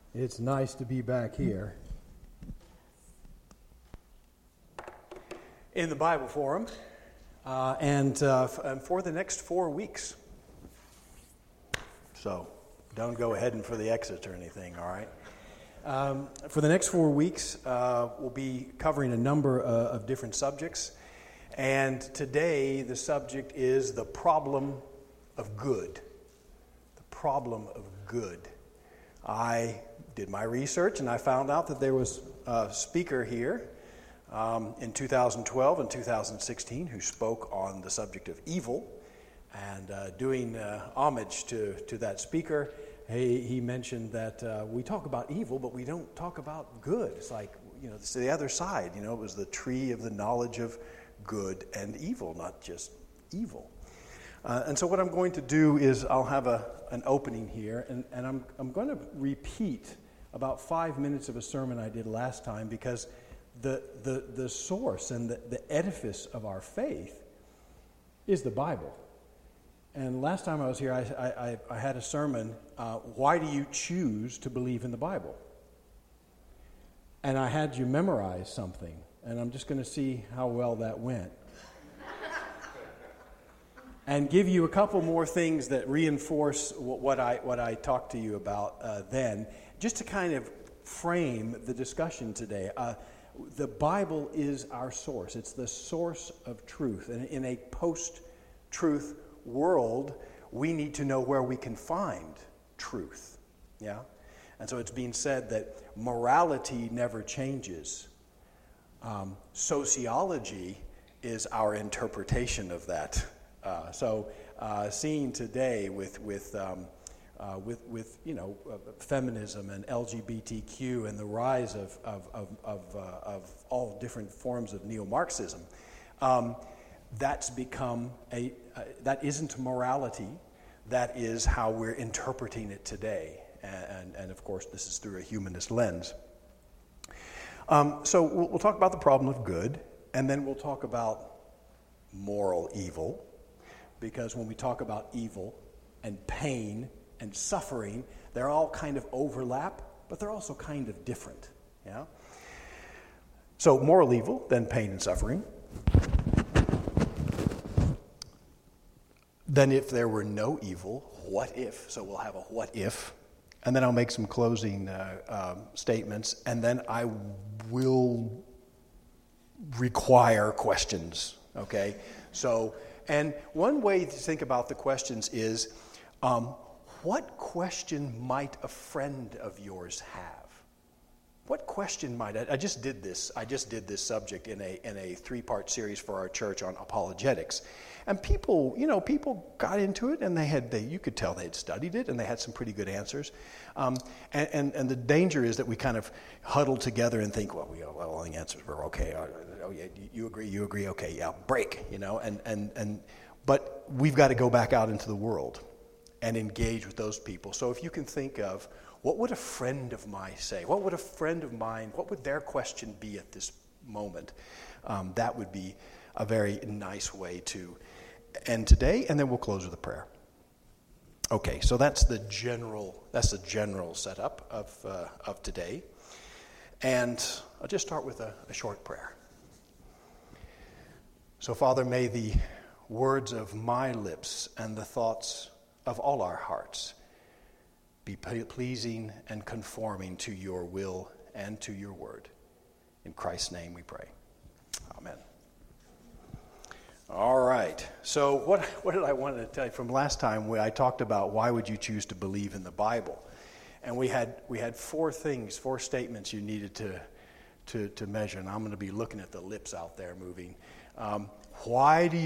It's nice to be back here in the Bible Forum and for the next 4 weeks. So don't go heading for the exit or anything, all right? For the next 4 weeks, we'll be covering a number of different subjects. And today, the subject is the problem of good. The problem of good. I did my research and I found out that there was a speaker here in 2012 and 2016 who spoke on the subject of evil. And doing homage to that speaker, he mentioned that we talk about evil, but we don't talk about good. It's like, it's the other side. It was the tree of the knowledge of good and evil, not just evil. And so what I'm going to do is I'll have an opening here, and I'm going to repeat about 5 minutes of a sermon I did last time, because the source and the edifice of our faith is the Bible. And last time I was here, I had a sermon, why do you choose to believe in the Bible? And I had you memorize something, and I'm just going to see how well that went. And give you a couple more things that reinforce what I talked to you about then, just to kind of frame the discussion today. The Bible is our source. It's the source of truth. And in a post-truth world, we need to know where we can find truth. Yeah? And so it's being said that morality never changes. Sociology is our interpretation of that. Seeing today with feminism and LGBTQ and the rise of all different forms of neo-Marxism, that's become that isn't morality. That is how we're interpreting it today, and of course this is through a humanist lens. So we'll talk about the problem of good, and then we'll talk about moral evil. Because when we talk about evil and pain and suffering, they're all kind of overlap, but they're also kind of different. Yeah. So moral evil, then pain and suffering. Then if there were no evil, what if? So we'll have a what if. And then I'll make some closing statements, and then I will require questions. Okay? And one way to think about the questions is, what question might a friend of yours have? What question might I just did this subject in a 3-part series for our church on apologetics, and people got into it, and you could tell they had studied it, and they had some pretty good answers. And the danger is that we kind of huddle together and think, well, all the answers were okay. Oh yeah, you agree, okay, yeah, break, but we've got to go back out into the world and engage with those people. So if you can think of, what would a friend of mine say? What would their question be at this moment? That would be a very nice way to end today, and then we'll close with a prayer. Okay, so that's the general setup of today. And I'll just start with a short prayer. So, Father, may the words of my lips and the thoughts of all our hearts be pleasing and conforming to your will and to your word. In Christ's name we pray. Amen. All right. So what did I want to tell you from last time where I talked about why would you choose to believe in the Bible? And we had 4 statements you needed to measure, and I'm going to be looking at the lips out there moving. Why do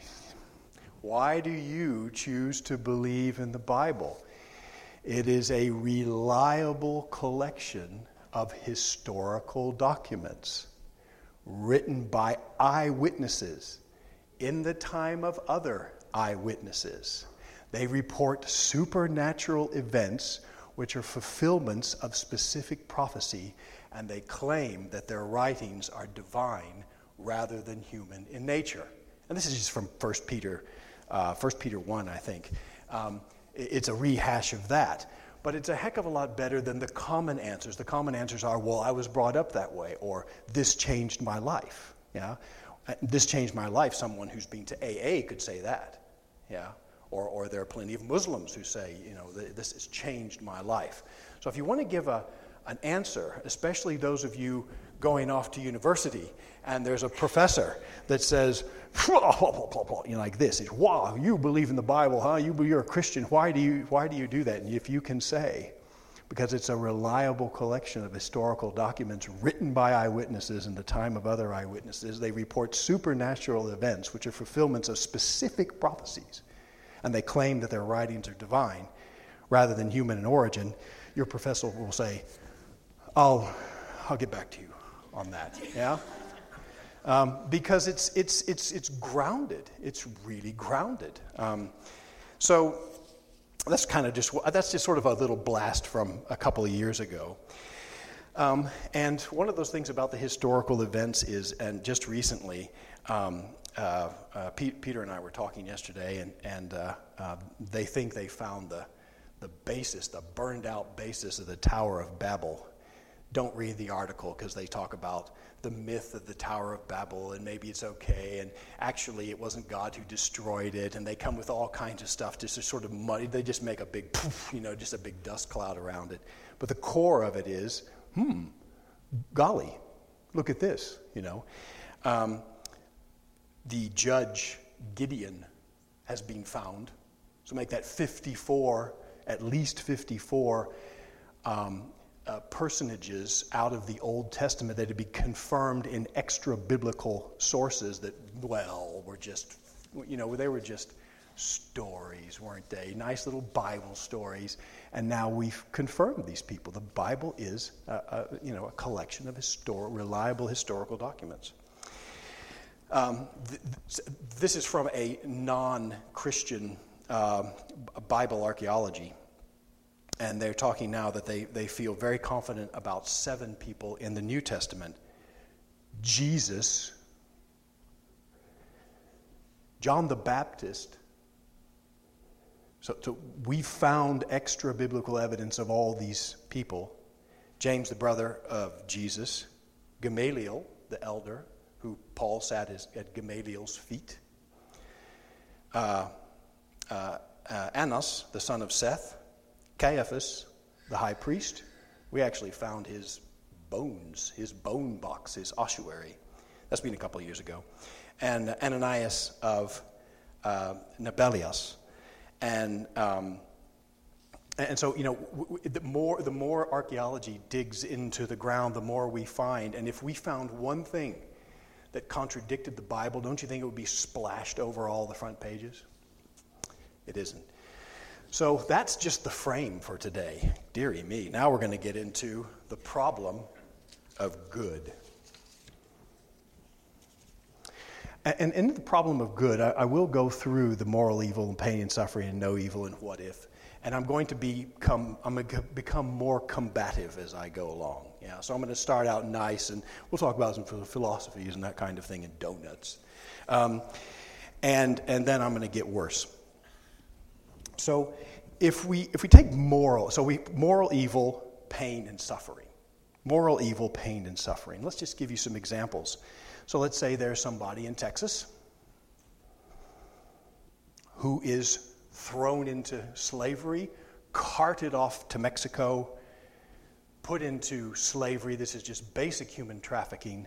you choose to believe in the Bible? It is a reliable collection of historical documents written by eyewitnesses in the time of other eyewitnesses. They report supernatural events which are fulfillments of specific prophecy, and they claim that their writings are divine rather than human in nature. And this is just from 1 Peter 1, I think. It's a rehash of that. but it's a heck of a lot better than the common answers. The common answers are, well, I was brought up that way, or this changed my life. Yeah, this changed my life. Someone who's been to AA could say that. Yeah, or there are plenty of Muslims who say, this has changed my life. So if you want to give an answer, especially those of you going off to university, and there's a professor that says, like this, it's, wow, you believe in the Bible, huh? You're a Christian. Why do you do that? And if you can say, because it's a reliable collection of historical documents written by eyewitnesses in the time of other eyewitnesses, they report supernatural events, which are fulfillments of specific prophecies, and they claim that their writings are divine rather than human in origin, your professor will say, I'll get back to you on that. Yeah. Because it's grounded. It's really grounded. So that's just sort of a little blast from a couple of years ago. And one of those things about the historical events is, and just recently, Peter and I were talking yesterday, and they think they found the basis, the burned out basis of the Tower of Babel. Don't read the article because they talk about the myth of the Tower of Babel and maybe it's okay, and actually it wasn't God who destroyed it, and they come with all kinds of stuff just to sort of muddy. They just make a big poof, just a big dust cloud around it. But the core of it is, golly, look at this, The judge Gideon has been found. So make that 54, at least 54 personages out of the Old Testament that had been confirmed in extra-biblical sources that, were just, they were just stories, weren't they? Nice little Bible stories. And now we've confirmed these people. The Bible is, a collection of reliable historical documents. This is from a non-Christian Bible archaeology. And they're talking now that they feel very confident about 7 people in the New Testament. Jesus, John the Baptist. So we found extra biblical evidence of all these people. James, the brother of Jesus. Gamaliel, the elder, who Paul sat at Gamaliel's feet. Annas, the son of Seth. Caiaphas, the high priest. We actually found his bones, his bone box, his ossuary. That's been a couple of years ago. And Ananias of Nabalias. And so, the more archaeology digs into the ground, the more we find. And if we found one thing that contradicted the Bible, don't you think it would be splashed over all the front pages? It isn't. So that's just the frame for today. Dearie me. Now we're going to get into the problem of good. And in the problem of good, I will go through the moral evil and pain and suffering and no evil and what if. And I'm going to become more combative as I go along. Yeah. So I'm going to start out nice, and we'll talk about some philosophies and that kind of thing and donuts. And then I'm going to get worse. So if we take moral evil, pain, and suffering. Moral evil, pain, and suffering. Let's just give you some examples. So let's say there's somebody in Texas who is thrown into slavery, carted off to Mexico, put into slavery. This is just basic human trafficking,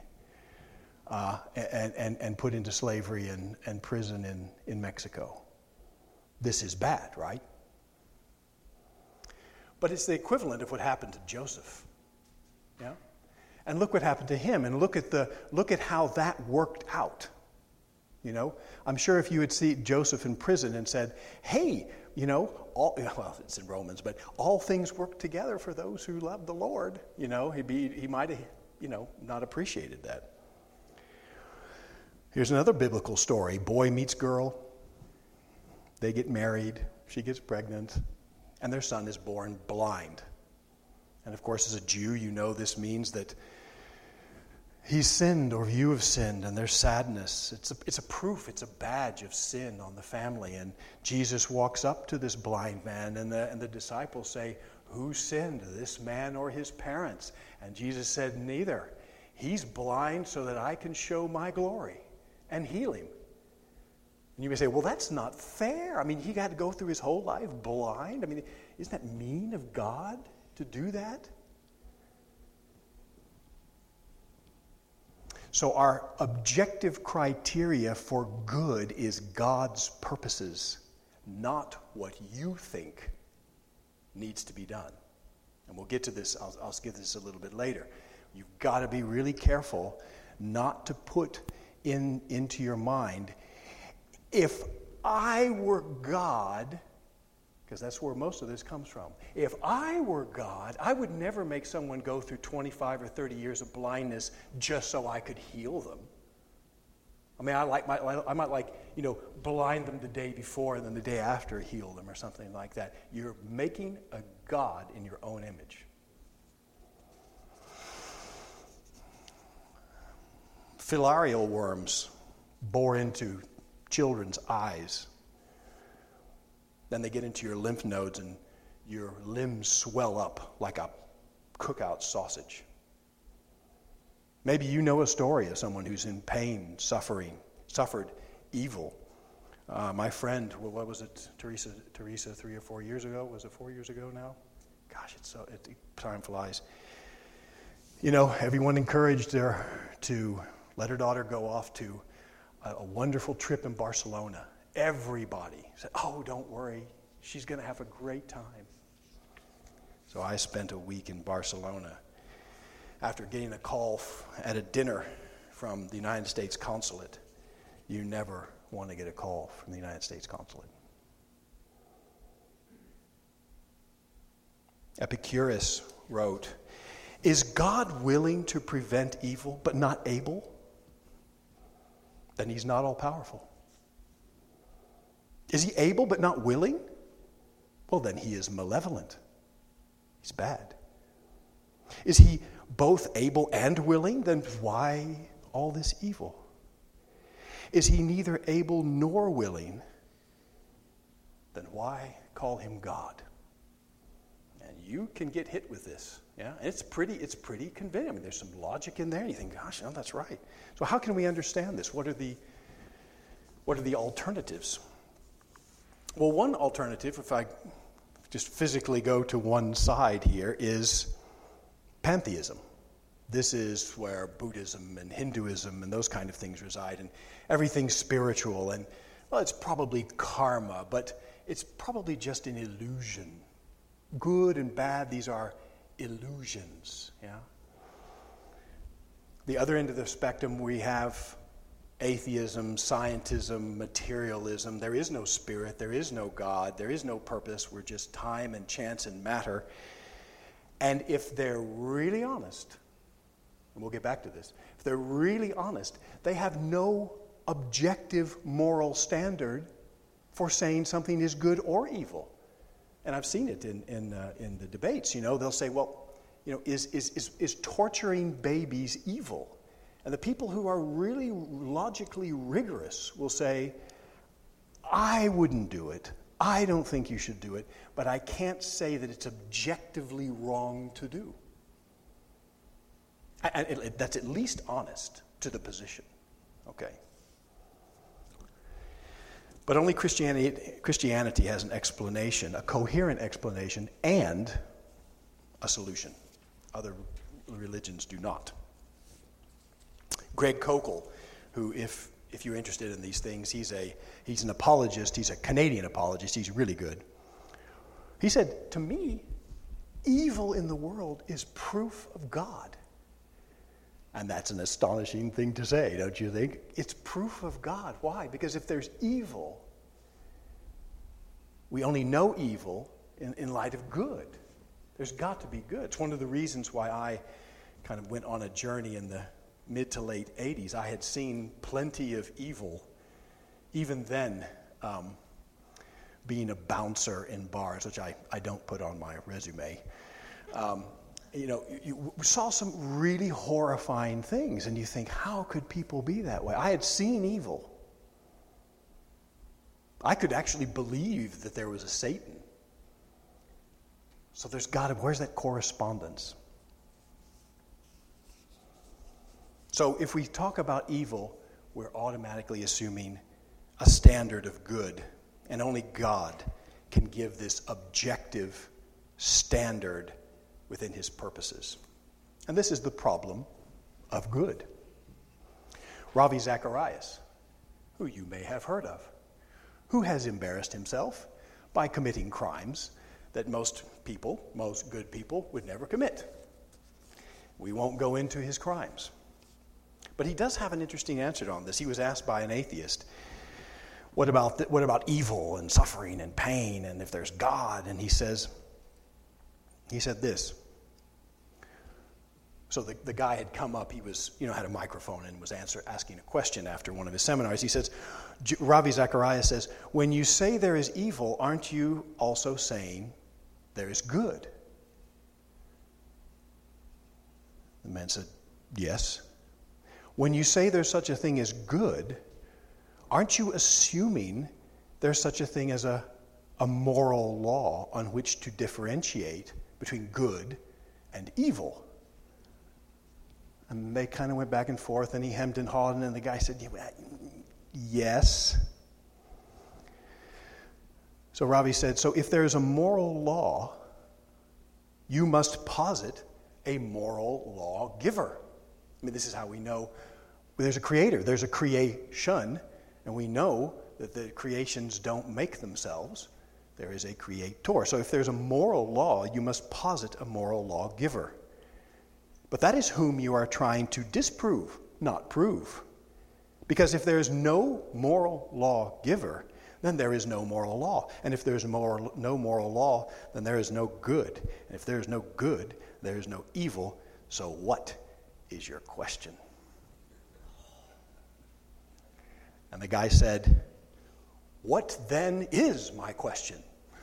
and put into slavery and prison in Mexico. This is bad, right? But it's the equivalent of what happened to Joseph. Yeah? And look what happened to him, and look at how that worked out. I'm sure if you had seen Joseph in prison and said, "Hey, it's in Romans, but all things work together for those who love the Lord," he might have, not appreciated that. Here's another biblical story: boy meets girl. They get married, she gets pregnant, and their son is born blind. And of course, as a Jew, this means that he's sinned or you have sinned, and there's sadness. It's a proof, it's a badge of sin on the family. And Jesus walks up to this blind man, and the disciples say, who sinned, this man or his parents? And Jesus said, neither. He's blind so that I can show my glory and heal him. And you may say, well, that's not fair. I mean, he got to go through his whole life blind. I mean, isn't that mean of God to do that? So our objective criteria for good is God's purposes, not what you think needs to be done. And we'll get to this. I'll give this a little bit later. You've got to be really careful not to put into your mind, if I were God, because that's where most of this comes from. If I were God, I would never make someone go through 25 or 30 years of blindness just so I could heal them. I mean, I might blind them the day before and then the day after heal them or something like that. You're making a God in your own image. Filarial worms bore into children's eyes. Then they get into your lymph nodes and your limbs swell up like a cookout sausage. Maybe you know a story of someone who's in pain, suffered evil. My friend, what was it, Teresa, 3 or 4 years ago? Was it 4 years ago now? Gosh, time flies. You know, everyone encouraged her to let her daughter go off to a wonderful trip in Barcelona. Everybody said, oh, don't worry, she's going to have a great time. So I spent a week in Barcelona after getting a call at a dinner from the United States consulate. You never want to get a call from the United States consulate. Epicurus wrote, is God willing to prevent evil but not able? Then he's not all powerful. Is he able but not willing? Well, then he is malevolent. He's bad. Is he both able and willing? Then why all this evil? Is he neither able nor willing? Then why call him God? And you can get hit with this. Yeah, it's pretty convincing. I mean, there's some logic in there. And you think, gosh, no, that's right. So how can we understand this? What are the alternatives? Well, one alternative, if I just physically go to one side here, is pantheism. This is where Buddhism and Hinduism and those kind of things reside, and everything's spiritual. And, well, it's probably karma, but it's probably just an illusion. Good and bad, these are illusions. Yeah. The other end of the spectrum, we have atheism, scientism, materialism. There is no spirit, there is no God, there is no purpose. We're just time and chance and matter. And if they're really honest, and we'll get back to this, if they're really honest, they have no objective moral standard for saying something is good or evil. And I've seen it in the debates. You know, they'll say, well, you know, is torturing babies evil? And the people who are really logically rigorous will say, I wouldn't do it. I don't think you should do it, but I can't say that it's objectively wrong to do. And that's at least honest to the position. Okay. But only Christianity has an explanation, a coherent explanation, and a solution. Other religions do not. Greg Koukl, who, if you're interested in these things, he's an apologist. He's a Canadian apologist. He's really good. He said, to me, evil in the world is proof of God. And that's an astonishing thing to say, don't you think? It's proof of God. Why? Because if there's evil, we only know evil in light of good. There's got to be good. It's one of the reasons why I kind of went on a journey in the mid to late 80s. I had seen plenty of evil, even then, being a bouncer in bars, which I don't put on my resume. You saw some really horrifying things, and you think, how could people be that way? I had seen evil. I could actually believe that there was a Satan. So where's that correspondence? So if we talk about evil, we're automatically assuming a standard of good, and only God can give this objective standard within his purposes. And this is the problem of good. Ravi Zacharias, who you may have heard of, who has embarrassed himself by committing crimes that most good people, would never commit. We won't go into his crimes. But he does have an interesting answer on this. He was asked by an atheist, what about evil and suffering and pain and if there's God? And he said this. So the guy had come up, he was, had a microphone and was asking a question after one of his seminars. He says, Ravi Zacharias says, when you say there is evil, aren't you also saying there is good? The man said, yes. When you say there's such a thing as good, aren't you assuming there's such a thing as a moral law on which to differentiate between good and evil? And they kind of went back and forth, and he hemmed and hawed, and the guy said, yes. So Ravi said, so if there's a moral law, you must posit a moral law giver. I mean, this is how we know there's a creator, there's a creation, and we know that the creations don't make themselves. There is a creator. So if there's a moral law, you must posit a moral law giver. But that is whom you are trying to disprove, not prove. Because if there is no moral law giver, then there is no moral law. And if there is no moral law, then there is no good. And if there is no good, there is no evil. So what is your question? And the guy said, what then is my question?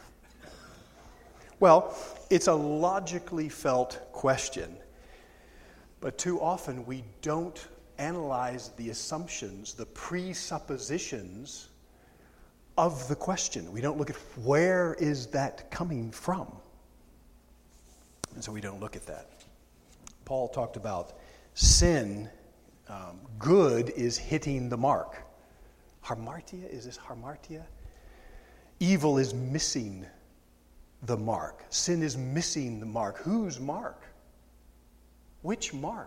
Well, it's a logically felt question, but too often we don't analyze the assumptions, the presuppositions of the question. We don't look at where is that coming from. And so we don't look at that. Paul talked about sin, good is hitting the mark. Hamartia, is this hamartia? Evil is missing the mark. Sin is missing the mark. Whose mark? Which mark?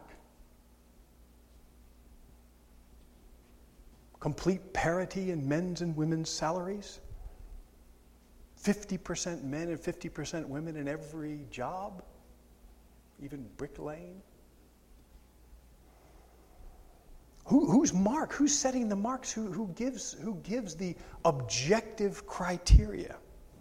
Complete parity in men's and women's salaries? 50% men and 50% women in every job? Even bricklaying? Whose mark? Who's setting the marks? Who gives the objective criteria?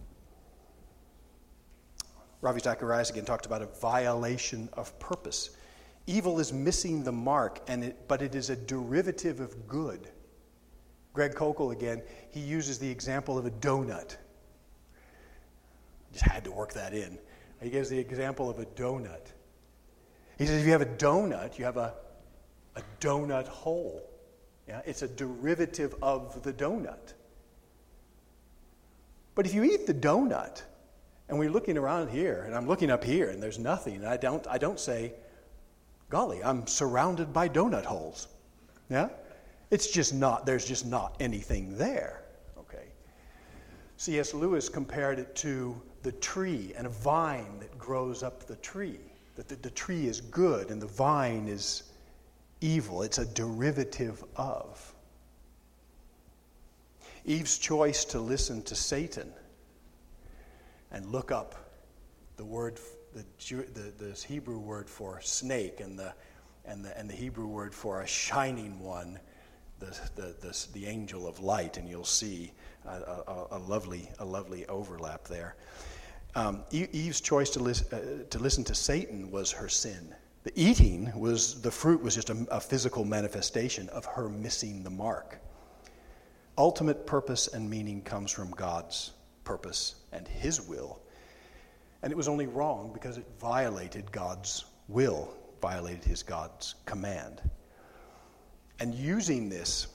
Ravi Zacharias again talked about a violation of purpose. Evil is missing the mark, but it is a derivative of good. Greg Kokel again, he uses the example of a donut. Just had to work that in. He gives the example of a donut. He says if you have a donut, you have a donut hole. Yeah? It's a derivative of the donut. But if you eat the donut, and we're looking around here, and I'm looking up here, and there's nothing, and I don't say, golly, I'm surrounded by donut holes. Yeah? There's just not anything there. Okay. C.S. Lewis compared it to the tree and a vine that grows up the tree. That the tree is good and the vine is evil. It's a derivative of. Eve's choice to listen to Satan and look up the word, the Hebrew word for snake and the Hebrew word for a shining one, the angel of light, and you'll see a lovely overlap there. Eve's choice to listen to Satan was her sin. The fruit was just a physical manifestation of her missing the mark. Ultimate purpose and meaning comes from God's purpose and his will. And it was only wrong because it violated God's will, violated God's command. And using this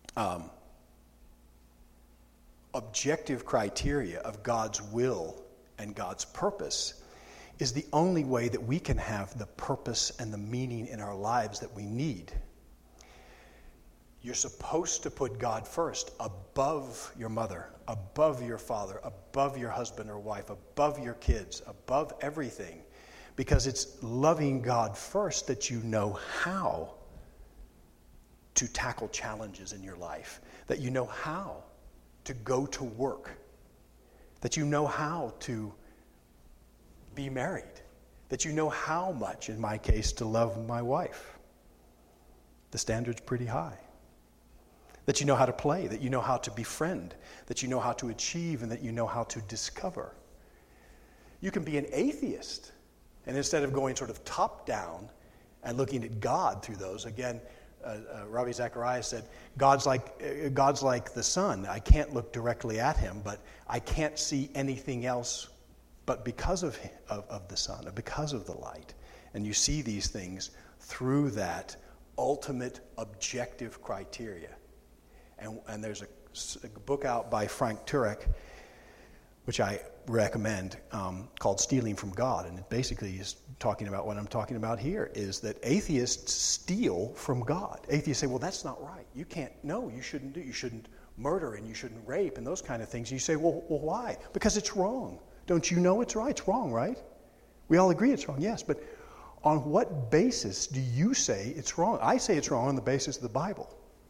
objective criteria of God's will and God's purpose is the only way that we can have the purpose and the meaning in our lives that we need. You're supposed to put God first, above your mother, above your father, above your husband or wife, above your kids, above everything. Because it's loving God first that you know how to tackle challenges in your life, that you know how to go to work, that you know how to be married, that you know how much, in my case, to love my wife. The standard's pretty high. That you know how to play, that you know how to befriend, that you know how to achieve, and that you know how to discover. You can be an atheist, and instead of going sort of top down and looking at God through those, again, Ravi Zacharias said, God's like the sun. I can't look directly at him, but I can't see anything else but because of the sun, or because of the light. And you see these things through that ultimate objective criteria. And there's a book out by Frank Turek, which I recommend, called Stealing from God. And it basically is talking about what I'm talking about here, is that atheists steal from God. Atheists say, well, that's not right. You can't, no, you shouldn't murder and you shouldn't rape and those kind of things. And you say, well, why? Because it's wrong. Don't you know it's right? It's wrong, right? We all agree it's wrong, yes. But on what basis do you say it's wrong? I say it's wrong on the basis of the Bible.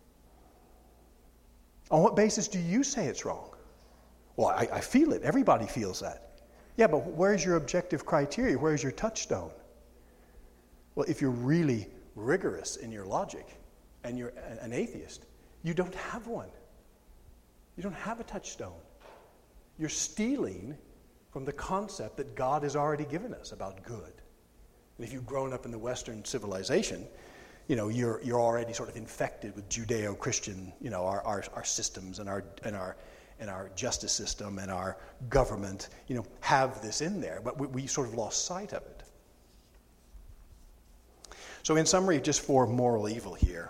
On what basis do you say it's wrong? Well, I feel it. Everybody feels that. Yeah, but where's your objective criteria? Where's your touchstone? Well, if you're really rigorous in your logic and you're an atheist, you don't have one. You don't have a touchstone. You're stealing from the concept that God has already given us about good. And if you've grown up in the Western civilization, you know, you're already sort of infected with Judeo-Christian, you know, our systems and our justice system and our government, you know, have this in there, but we sort of lost sight of it. So in summary, just for moral evil here,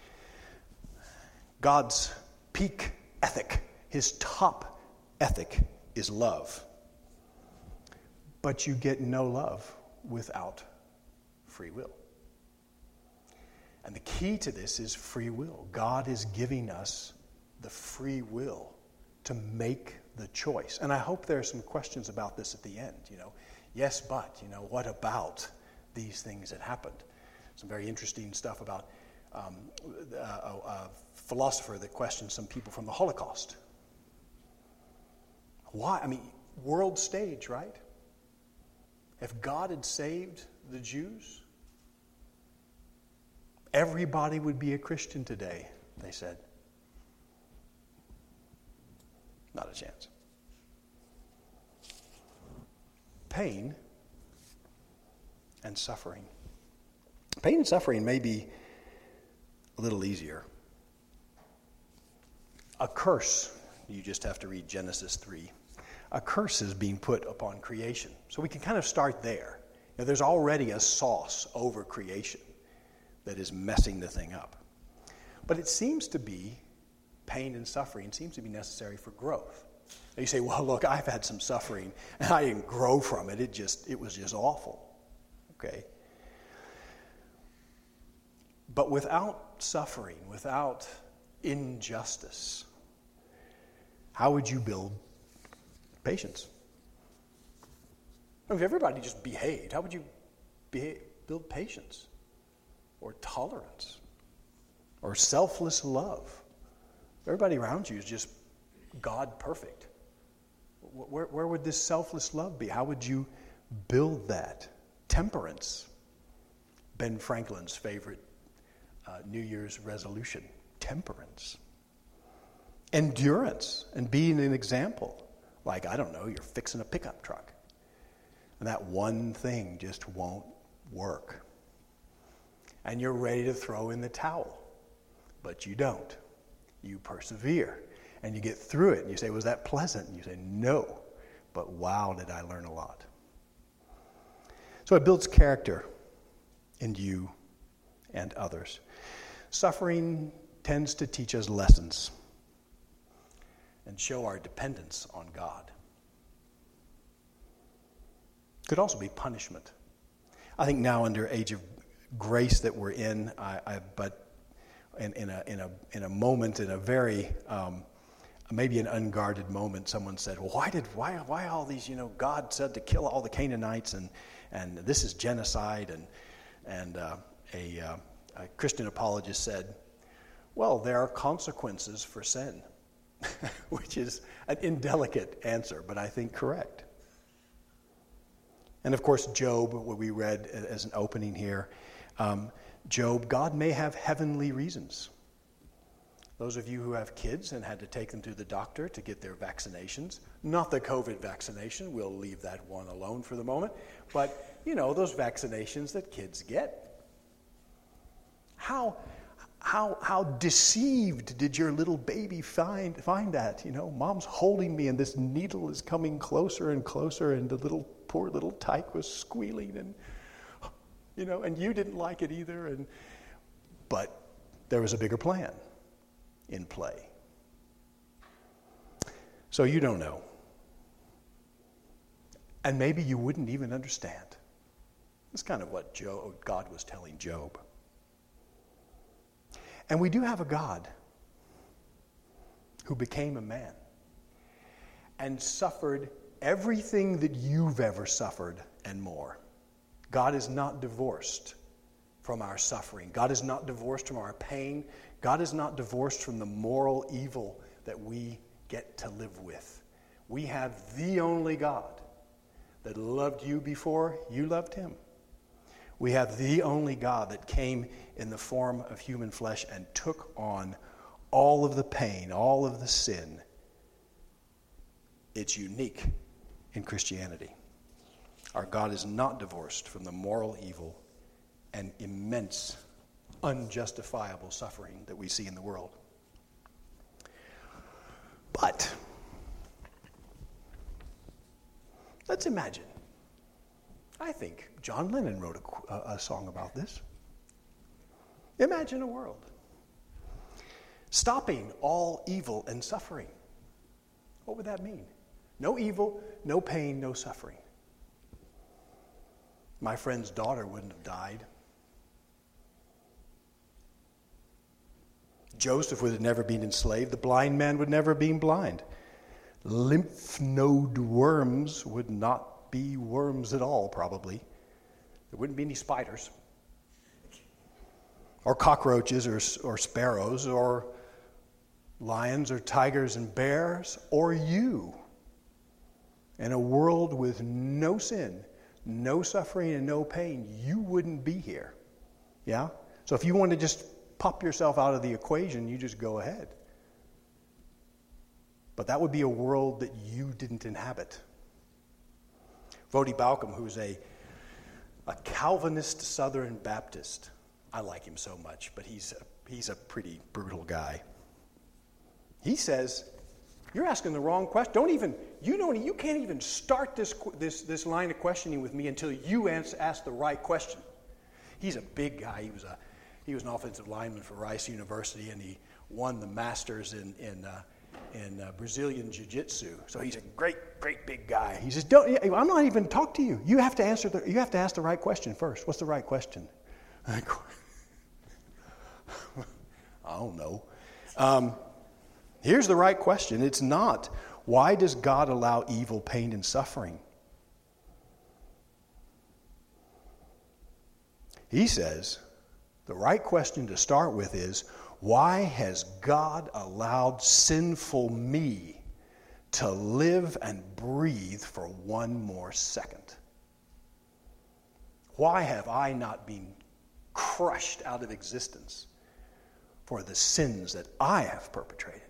God's peak ethic, his top ethic is love. But you get no love without free will. And the key to this is free will. God is giving us the free will to make the choice. And I hope there are some questions about this at the end. You know, yes, but, you know, what about these things that happened? Some very interesting stuff about a philosopher that questioned some people from the Holocaust. Why? I mean, world stage, right? If God had saved the Jews, everybody would be a Christian today, they said. Not a chance. Pain and suffering. Pain and suffering may be a little easier. A curse, you just have to read Genesis 3. A curse is being put upon creation. So we can kind of start there. Now, there's already a sauce over creation that is messing the thing up. But it seems to be, pain and suffering seems to be necessary for growth. Now you say, well, look, I've had some suffering and I didn't grow from it. It was just awful. Okay? But without suffering, without injustice, how would you build patience? I mean, if everybody just behaved, how would you build patience or tolerance or selfless love? Everybody around you is just God perfect. Where would this selfless love be? How would you build that? Temperance, Ben Franklin's favorite New Year's resolution. Temperance. Endurance and being an example. Like, I don't know, you're fixing a pickup truck. And that one thing just won't work. And you're ready to throw in the towel. But you don't. You persevere. And you get through it. And you say, was that pleasant? And you say, no. But wow, did I learn a lot. So it builds character in you and others. Suffering tends to teach us lessons and show our dependence on God. Could also be punishment. I think now under age of grace that we're in, but in a moment, in a very maybe an unguarded moment, someone said, "Well, why all these? God said to kill all the Canaanites, and this is genocide." And a Christian apologist said, "Well, there are consequences for sin," which is an indelicate answer, but I think correct. And of course, Job, what we read as an opening here, Job, God may have heavenly reasons. Those of you who have kids and had to take them to the doctor to get their vaccinations, not the COVID vaccination, we'll leave that one alone for the moment, but those vaccinations that kids get. How deceived did your little baby find that? Mom's holding me and this needle is coming closer and closer, and the poor little tyke was squealing, and you didn't like it either, but there was a bigger plan in play. So you don't know. And maybe you wouldn't even understand. That's kind of what God was telling Job. And we do have a God who became a man and suffered everything that you've ever suffered and more. God is not divorced from our suffering. God is not divorced from our pain. God is not divorced from the moral evil that we get to live with. We have the only God that loved you before you loved him. We have the only God that came in the form of human flesh and took on all of the pain, all of the sin. It's unique in Christianity. Our God is not divorced from the moral evil and immense, unjustifiable suffering that we see in the world. But let's imagine. I think John Lennon wrote a song about this. Imagine a world stopping all evil and suffering. What would that mean? No evil, no pain, no suffering. My friend's daughter wouldn't have died. Joseph would have never been enslaved. The blind man would never have been blind. Lymph node worms would not be worms at all, probably. There wouldn't be any spiders, or cockroaches, or sparrows, or lions, or tigers and bears, or you. In a world with no sin, no suffering, and no pain, you wouldn't be here. Yeah? So if you want to just pop yourself out of the equation, you just go ahead. But that would be a world that you didn't inhabit. Voddie Baucham, who's a Calvinist Southern Baptist, I like him so much, but he's a pretty brutal guy. He says, you're asking the wrong question. You can't even start this line of questioning with me until you ask the right question. He's a big guy. He was an offensive lineman for Rice University, and he won the Masters in Brazilian Jiu-Jitsu. So he's a great big guy. He says, I'm not even talking to you. You have to ask the right question first. What's the right question? I don't know. Here's the right question. It's not, why does God allow evil, pain, and suffering? He says, the right question to start with is, why has God allowed sinful me to live and breathe for one more second? Why have I not been crushed out of existence for the sins that I have perpetrated?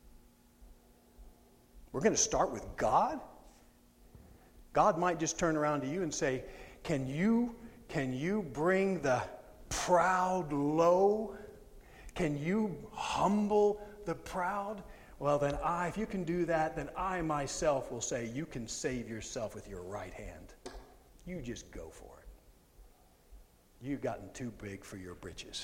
We're going to start with God? God might just turn around to you and say, can you bring the proud low? Can you humble the proud? Well, then if you can do that, then I myself will say, you can save yourself with your right hand. You just go for it. You've gotten too big for your britches.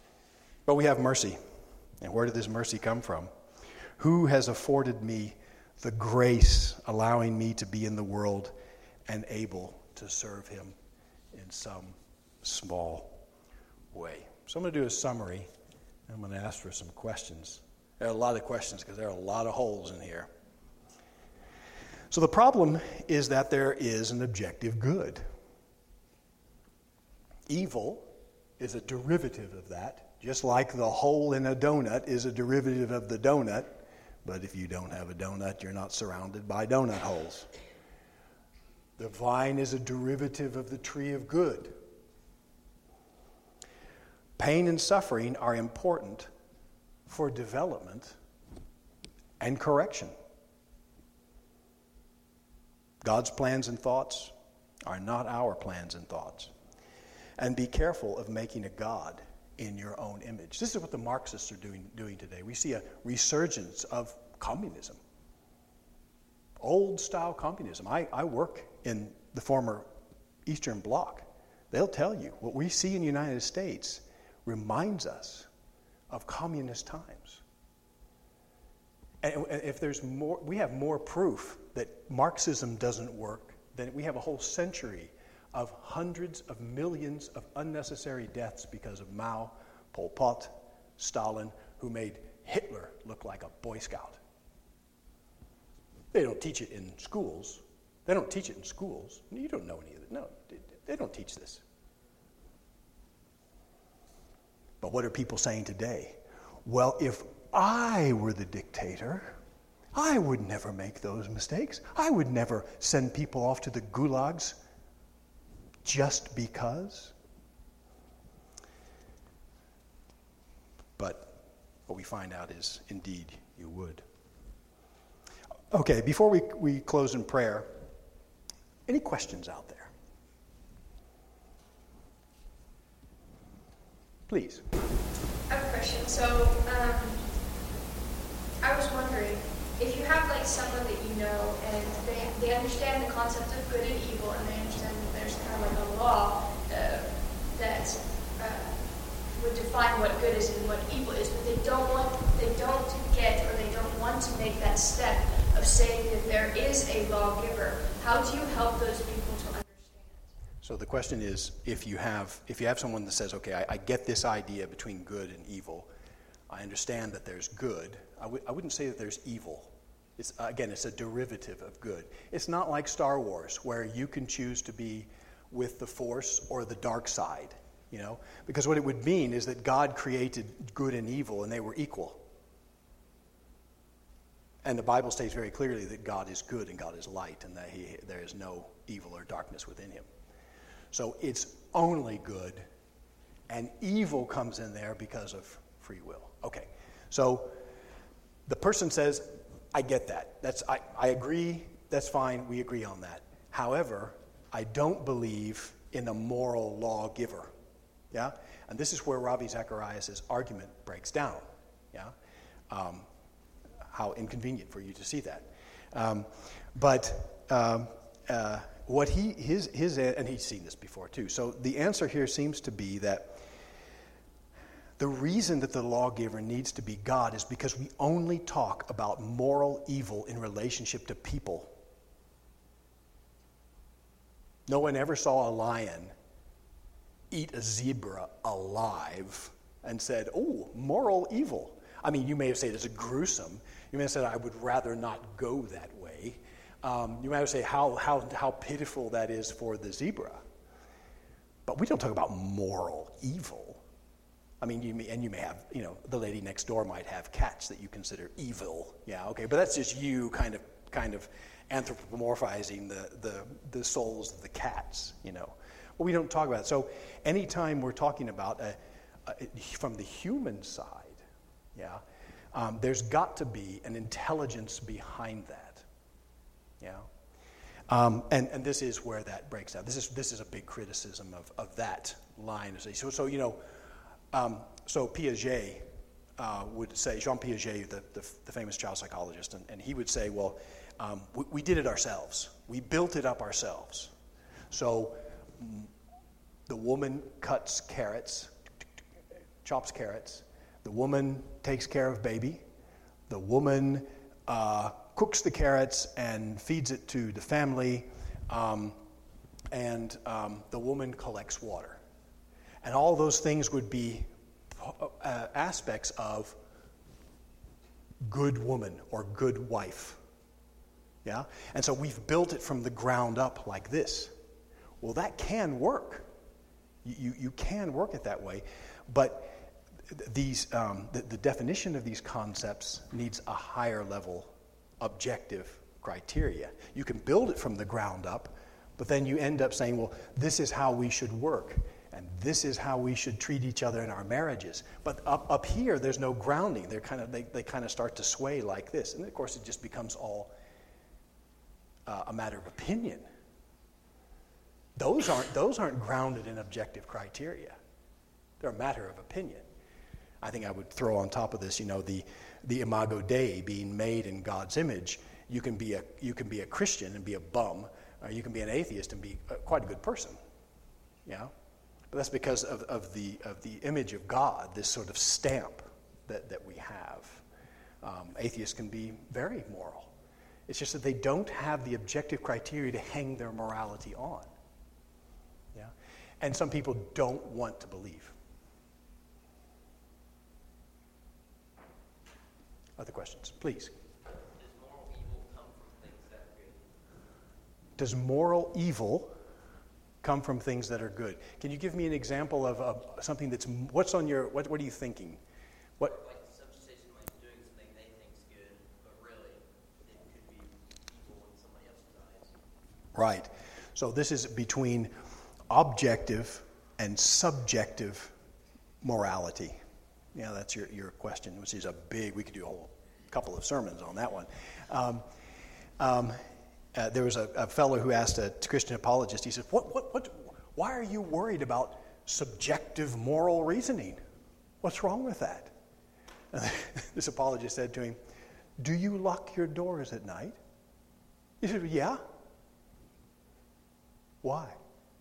But we have mercy. And where did this mercy come from? Who has afforded me the grace allowing me to be in the world and able to serve him in some small way. So I'm going to do a summary. I'm going to ask for some questions. There are a lot of questions because there are a lot of holes in here. So the problem is that there is an objective good. Evil is a derivative of that, just like the hole in a donut is a derivative of the donut. But if you don't have a donut, you're not surrounded by donut holes. The vine is a derivative of the tree of good. Pain and suffering are important for development and correction. God's plans and thoughts are not our plans and thoughts. And be careful of making a God in your own image. This is what the Marxists are doing today. We see a resurgence of communism. Old-style communism. I work in the former Eastern Bloc. They'll tell you what we see in the United States reminds us of communist times. And if there's more, we have more proof that Marxism doesn't work than we have a whole century of hundreds of millions of unnecessary deaths because of Mao, Pol Pot, Stalin, who made Hitler look like a Boy Scout. They don't teach it in schools. They don't teach it in schools. You don't know any of it. No, they don't teach this. But what are people saying today? Well, if I were the dictator, I would never make those mistakes. I would never send people off to the gulags just because. But what we find out is, indeed, you would. Okay, before we close in prayer, any questions out there? Please. I have a question. So, I was wondering, if you have like someone that you know and they understand the concept of good and evil, and they understand that there's kind of like a law that would define what good is and what evil is, but they don't get or they don't want to make that step of saying that there is a lawgiver, how do you help those people to understand? So the question is, if you have someone that says, okay, I get this idea between good and evil, I understand that there's good, I wouldn't say that there's evil. It's a derivative of good. It's not like Star Wars, where you can choose to be with the Force or the dark side, because what it would mean is that God created good and evil, and they were equal. And the Bible states very clearly that God is good and God is light, and that there is no evil or darkness within him. So it's only good, and evil comes in there because of free will. Okay, so the person says, I get that. I agree, that's fine, we agree on that. However, I don't believe in a moral lawgiver. Yeah? And this is where Ravi Zacharias' argument breaks down. Yeah? How inconvenient for you to see that. What his and he's seen this before too. So the answer here seems to be that the reason that the lawgiver needs to be God is because we only talk about moral evil in relationship to people. No one ever saw a lion eat a zebra alive and said, oh, moral evil. I mean, you may have said it's gruesome. You may have said, I would rather not go that way. You might have said how pitiful that is for the zebra. But we don't talk about moral evil. I mean, you may have, the lady next door might have cats that you consider evil. Yeah, okay, but that's just you kind of anthropomorphizing the souls of the cats, Well, we don't talk about it. So anytime we're talking about from the human side, there's got to be an intelligence behind that. And this is where that breaks down. This is a big criticism of that line. So Piaget would say, Jean Piaget, the famous child psychologist, and he would say, well, we did it ourselves. We built it up ourselves. So the woman cuts carrots, chops carrots. The woman takes care of baby. The woman cooks the carrots and feeds it to the family, and the woman collects water. And all those things would be aspects of good woman or good wife. Yeah? And so we've built it from the ground up like this. Well, that can work. You can work it that way. But the definition of these concepts needs a higher level objective criteria. You can build it from the ground up, but then you end up saying, well, this is how we should work, and this is how we should treat each other in our marriages. But up here, there's no grounding. They kind of start to sway like this, and of course, it just becomes all a matter of opinion. Those aren't grounded in objective criteria. They're a matter of opinion. I think I would throw on top of this, the Imago Dei, being made in God's image. You can be a Christian and be a bum, or you can be an atheist and be quite a good person. Yeah, but that's because of the image of God, this sort of stamp that we have. Atheists can be very moral. It's just that they don't have the objective criteria to hang their morality on. Yeah, and some people don't want to believe. Other questions, please. Does moral evil come from things that are good? Can you give me an example of something that's, what are you thinking? Like such a say somebody's doing something they think is good, but really it could be evil in somebody else's eyes. Right. So this is between objective and subjective morality. Yeah, that's your question, which is we could do a whole couple of sermons on that one. There was a fellow who asked a Christian apologist, he said, why are you worried about subjective moral reasoning? What's wrong with that? And this apologist said to him, do you lock your doors at night? He said, yeah. Why?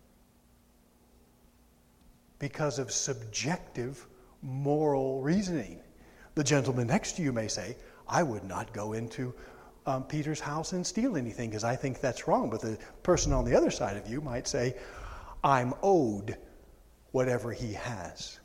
Because of subjective moral reasoning. The gentleman next to you may say, I would not go into Peter's house and steal anything because I think that's wrong. But the person on the other side of you might say, I'm owed whatever he has.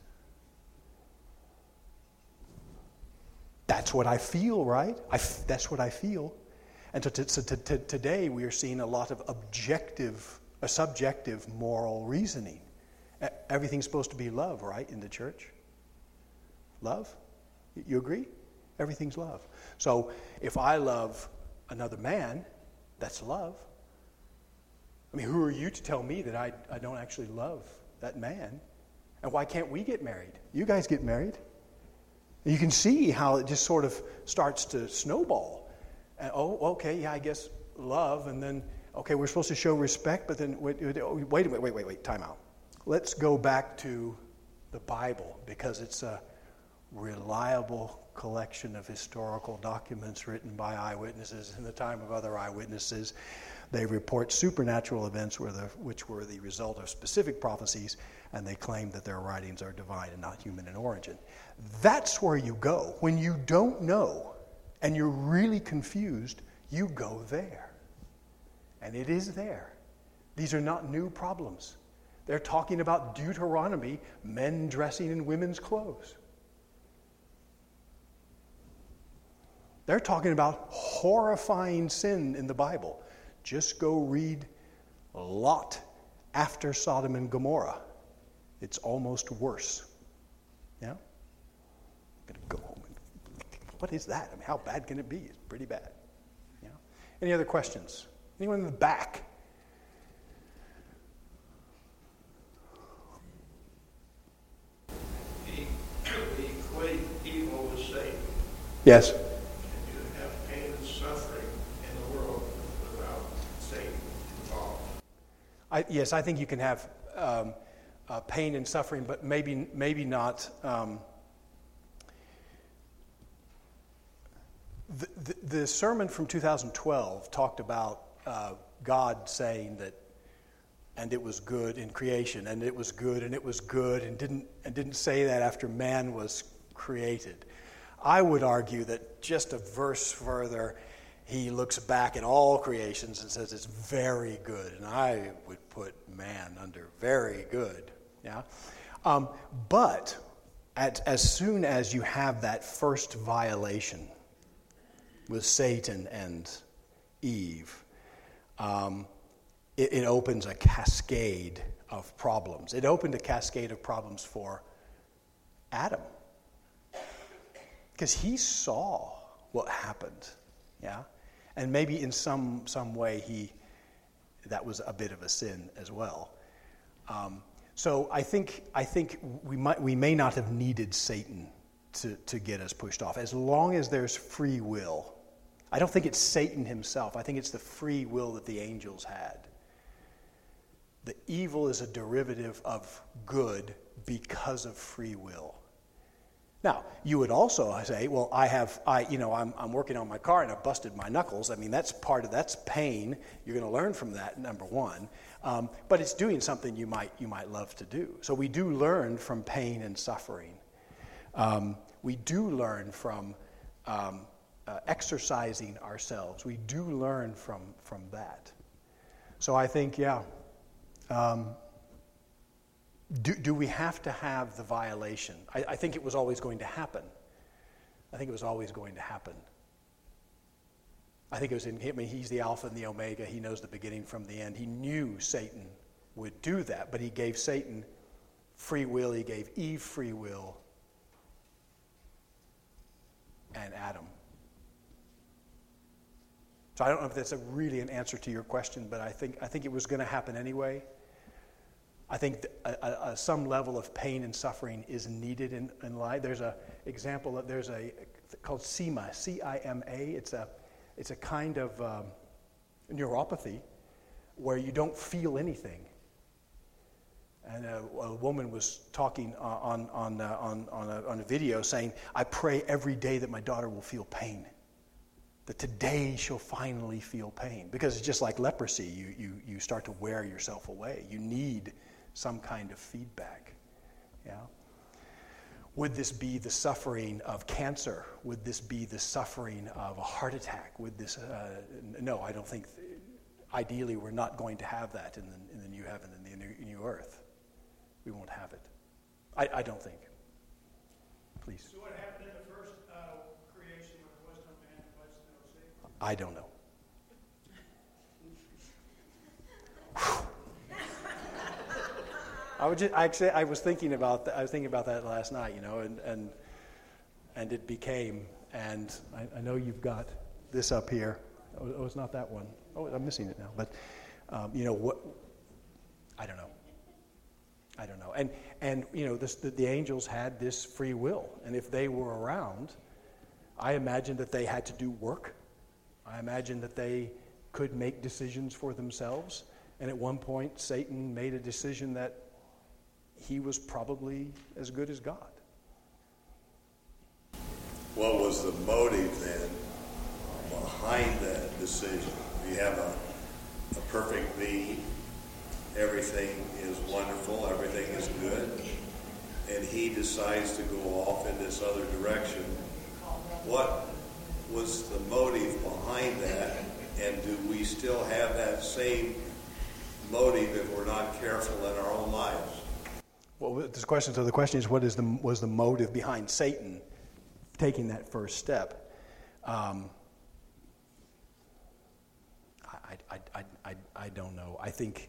That's what I feel, right? That's what I feel. And so today we are seeing a lot of subjective moral reasoning. Everything's supposed to be love, right, in the church? Love? You agree? Everything's love. So if I love another man, that's love. I mean, who are you to tell me that I don't actually love that man? And why can't we get married? You guys get married. You can see how it just sort of starts to snowball. And, okay, yeah, I guess love, and then, okay, we're supposed to show respect, but then, wait, time out. Let's go back to the Bible, because it's a reliable collection of historical documents written by eyewitnesses in the time of other eyewitnesses. They report supernatural events which were the result of specific prophecies, and they claim that their writings are divine and not human in origin. That's where you go. When you don't know and you're really confused, you go there. And it is there. These are not new problems. They're talking about Deuteronomy, men dressing in women's clothes. They're talking about horrifying sin in the Bible. Just go read Lot after Sodom and Gomorrah. It's almost worse. Yeah? I'm going to go home. What is that? I mean, how bad can it be? It's pretty bad. Yeah? Any other questions? Anyone in the back? We equate evil with Satan. Yes. And you have pain and suffering in the world without Satan involved. Yes, I think you can have pain and suffering, but maybe not. The sermon from 2012 talked about God saying that, and it was good in creation, and it was good, and it was good, and didn't say that after man was created. I would argue that just a verse further, he looks back at all creations and says it's very good. And I would put man under very good. Yeah. But as soon as you have that first violation with Satan and Eve, it opens a cascade of problems. It opened a cascade of problems for Adam, because he saw what happened, yeah, and maybe in some way that was a bit of a sin as well. So I think we may not have needed Satan to get us pushed off, as long as there's free will. I don't think it's Satan himself. I think it's the free will that the angels had. The evil is a derivative of good because of free will. Now, you would also say, well, I'm working on my car and I busted my knuckles. I mean, that's pain. You're going to learn from that, number one. But it's doing something you might love to do. So we do learn from pain and suffering. We do learn from exercising ourselves. We do learn from that. So I think, yeah. Do we have to have the violation? I think it was always going to happen. I think it was in him. He's the Alpha and the Omega. He knows the beginning from the end. He knew Satan would do that, but he gave Satan free will. He gave Eve free will, and Adam. So I don't know if that's really an answer to your question, but I think it was going to happen anyway. I think some level of pain and suffering is needed in life. There's a example. There's called CIMA, C-I-M-A. It's a kind of neuropathy where you don't feel anything. And a woman was talking on a video saying, "I pray every day that my daughter will feel pain. That today she'll finally feel pain." Because it's just like leprosy. You start to wear yourself away. You need some kind of feedback. Yeah. Would this be the suffering of cancer? Would this be the suffering of a heart attack? Would this? No, I don't think. Ideally, we're not going to have that in the new heaven and the new earth. We won't have it. I don't think. Please. So what happened in the first creation when there was no man and was no sea? I don't know. I was thinking about that. I was thinking about that last night, and it became. And I know you've got this up here. Oh, it's not that one. Oh, I'm missing it now. But what? I don't know. And the angels had this free will, and if they were around, I imagine that they had to do work. I imagine that they could make decisions for themselves. And at one point, Satan made a decision that he was probably as good as God. What was the motive then behind that decision? You have a perfect being, everything is wonderful, everything is good, and he decides to go off in this other direction. What was the motive behind that, and do we still have that same motive if we're not careful in our own lives? Well, the question is, what was the motive behind Satan taking that first step? I don't know. I think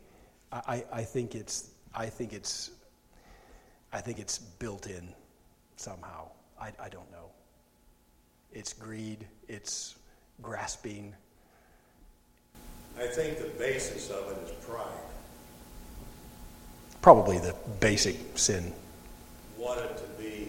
it's built in somehow. I don't know. It's greed. It's grasping. I think the basis of it is pride. Probably the basic sin. Wanted to be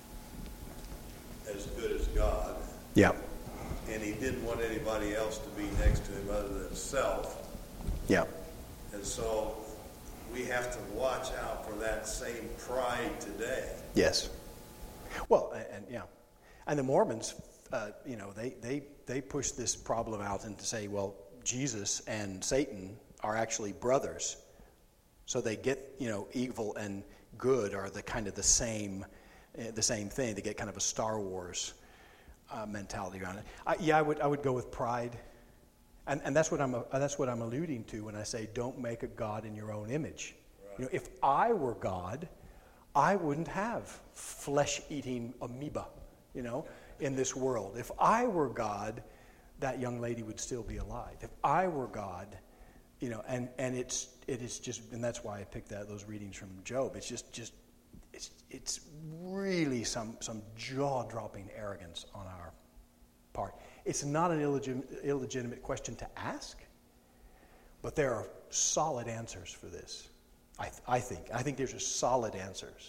as good as God. Yeah. And he didn't want anybody else to be next to him other than himself. Yeah. And so we have to watch out for that same pride today. Yes. Well, and the Mormons, they push this problem out and to say, well, Jesus and Satan are actually brothers. So they get, evil and good are the kind of the same thing. They get kind of a Star Wars mentality around it. I would go with pride, and that's what I'm alluding to when I say don't make a God in your own image. Right. If I were God, I wouldn't have flesh-eating amoeba, in this world. If I were God, that young lady would still be alive. If I were God, and it is just, and that's why I picked those readings from Job. It's it's really some jaw-dropping arrogance on our part. It's not an illegitimate question to ask, but there are solid answers for this. I think there's just solid answers.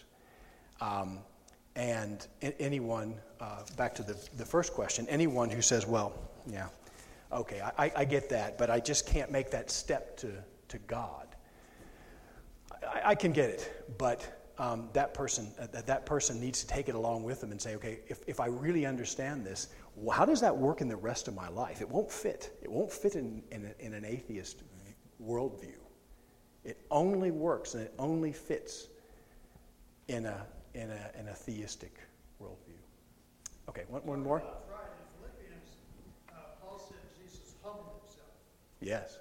And anyone, back to the first question, anyone who says, well, yeah, okay, I get that, but I just can't make that step to God. I can get it, but that person needs to take it along with them and say, okay, if I really understand this, how does that work in the rest of my life? It won't fit. It won't fit in an atheist worldview. It only works and it only fits in a theistic worldview. Okay, one more? Right. In Philippians, Paul said Jesus humbled himself. Yes.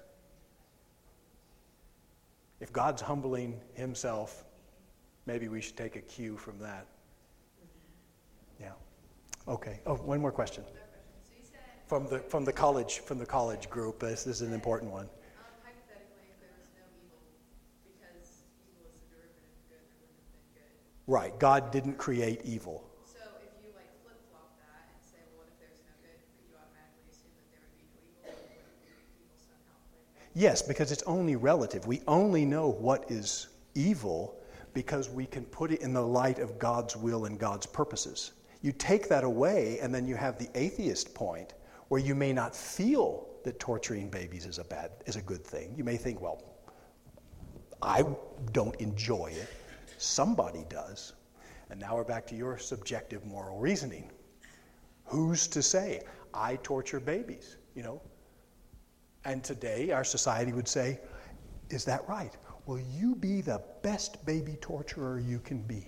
If God's humbling himself, maybe we should take a cue from that. Yeah. Okay. Oh, one more question. From the college group. This is an important one. Hypothetically, if there was no evil, because evil is a derivative of good, there wouldn't have been good. Right. God didn't create evil. So if you flip-flop that and say, well, what if there's no good? Could you automatically assume that there would be no evil? Or would evil somehow play? Yes, because it's only relative. We only know what is evil because we can put it in the light of God's will and God's purposes. You take that away, and then you have the atheist point, where you may not feel that torturing babies is a good thing. You may think, well, I don't enjoy it. Somebody does. And now we're back to your subjective moral reasoning. Who's to say? I torture babies, And today our society would say, is that right? Will you be the best baby torturer you can be?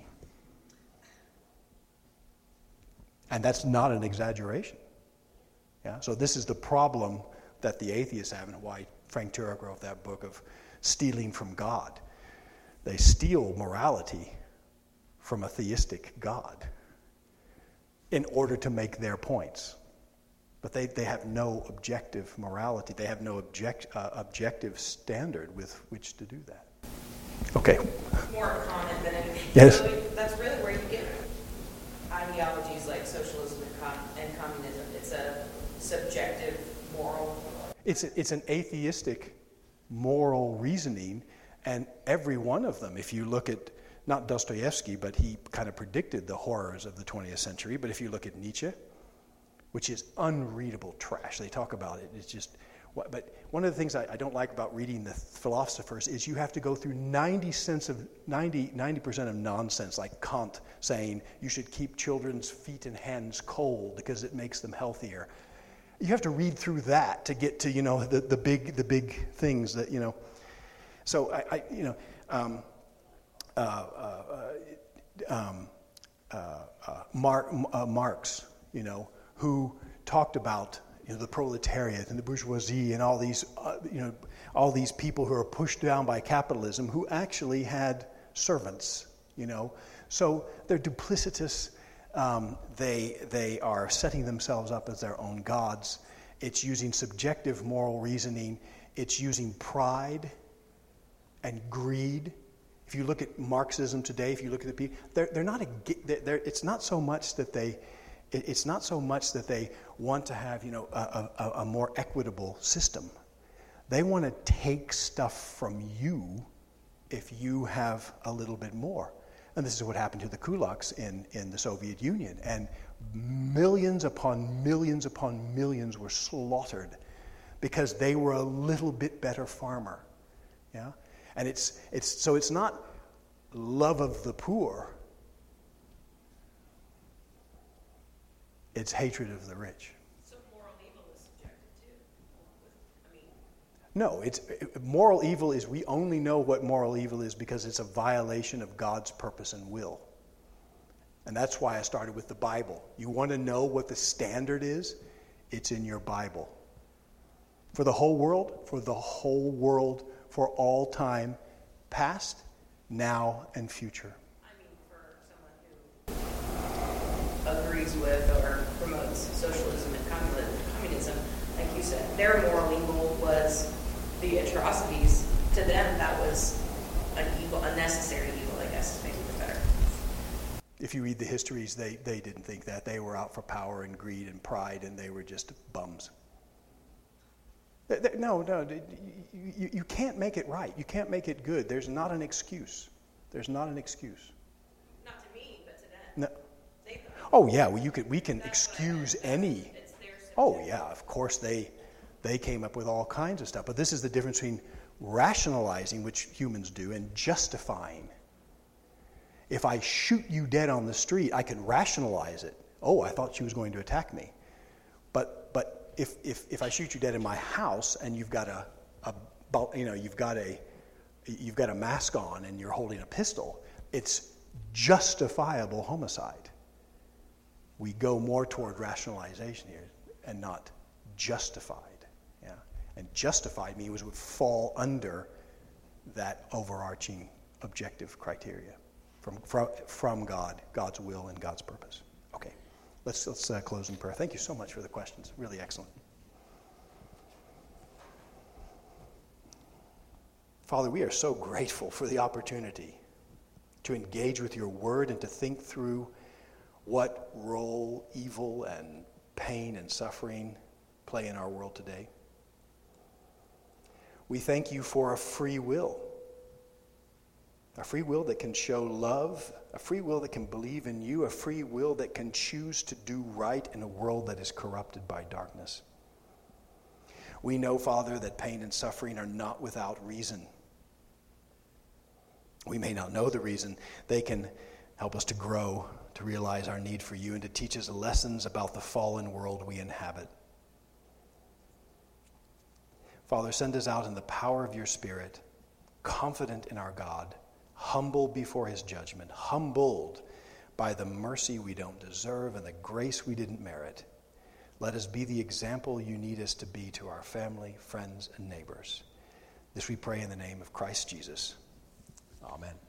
And that's not an exaggeration. Yeah? So this is the problem that the atheists have, and why Frank Turek wrote that book of stealing from God. They steal morality from a theistic God in order to make their points. But they have no objective morality. They have no objective standard with which to do that. Okay. More a comment than anything. Yes. So that's really where you get ideologies like socialism and communism. It's a subjective moral. It's an atheistic moral reasoning, and every one of them, if you look at, not Dostoevsky, but he kind of predicted the horrors of the 20th century, but if you look at Nietzsche, which is unreadable trash, they talk about it, it's just, but one of the things I don't like about reading the philosophers is you have to go through 90% of nonsense, like Kant saying you should keep children's feet and hands cold because it makes them healthier. You have to read through that to get to the big things that So Marx, who talked about the proletariat and the bourgeoisie and all these people who are pushed down by capitalism, who actually had servants. So they're duplicitous. They are setting themselves up as their own gods. It's using subjective moral reasoning. It's using pride and greed. If you look at Marxism today, if you look at the people, they're not. It's not so much that they. It's not so much that they want to have a more equitable system. They want to take stuff from you if you have a little bit more. And this is what happened to the kulaks in the Soviet Union. And millions upon millions upon millions were slaughtered because they were a little bit better farmer. Yeah? And it's not love of the poor. It's hatred of the rich. So moral evil is subjective too. No, moral evil is, we only know what moral evil is because it's a violation of God's purpose and will. And that's why I started with the Bible. You want to know what the standard is? It's in your Bible. For the whole world, for all time, past, now, and future. I mean, for someone who agrees with or promotes socialism and communism, like you said, their moral evil was the atrocities. To them, that was an evil, unnecessary evil, I guess, is maybe better. If you read the histories, they didn't think that. They were out for power and greed and pride, and they were just bums. No, you can't make it right. You can't make it good. There's not an excuse. There's not an excuse. Not to me, but to them. No. They, Oh yeah, well, we can excuse any. it's their Oh yeah, of course they came up with all kinds of stuff. But this is the difference between rationalizing, which humans do, and justifying. If I shoot you dead on the street, I can rationalize it. Oh, I thought she was going to attack me. But if I shoot you dead in my house and you've got you've got a mask on and you're holding a pistol, it's justifiable homicide. We go more toward rationalization here and not justified. Yeah, and justified means would fall under that overarching objective criteria from God, God's will and God's purpose. Okay, let's close in prayer. Thank you so much for the questions. Really excellent. Father, we are so grateful for the opportunity to engage with your word and to think through what role evil and pain and suffering play in our world today. We thank you for a free will that can show love, a free will that can believe in you, a free will that can choose to do right in a world that is corrupted by darkness. We know, Father, that pain and suffering are not without reason. We may not know the reason. They can help us to grow, to realize our need for you, and to teach us lessons about the fallen world we inhabit. Father, send us out in the power of your Spirit, confident in our God, humble before his judgment, humbled by the mercy we don't deserve and the grace we didn't merit. Let us be the example you need us to be to our family, friends, and neighbors. This we pray in the name of Christ Jesus. Amen.